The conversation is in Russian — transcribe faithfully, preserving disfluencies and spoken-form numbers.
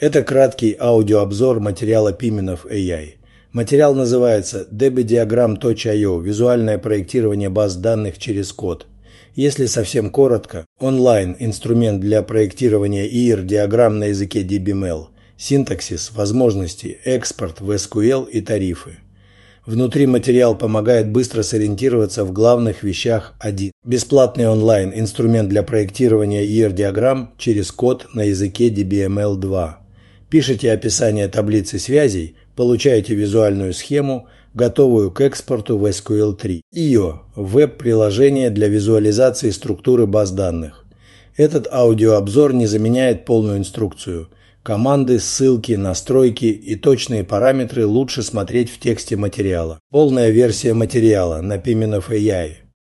Это краткий аудиообзор материала Pimenov эй ай. Материал называется dbdiagram точка ай о – визуальное проектирование баз данных через код. Если совсем коротко, онлайн – инструмент для проектирования ай ай ар-диаграмм на языке ди би эм эл, синтаксис, возможности, экспорт в эс ку эль и тарифы. Внутри материал помогает быстро сориентироваться в главных вещах. один. Бесплатный онлайн – инструмент для проектирования ай ай ар-диаграмм через код на языке ди би эм эл два. Пишите описание таблицы связей, получаете визуальную схему, готовую к экспорту в эс ку эль три. ай о – веб-приложение для визуализации структуры баз данных. Этот аудиообзор не заменяет полную инструкцию. Команды, ссылки, настройки и точные параметры лучше смотреть в тексте материала. Полная версия материала на Pimenov эй ай.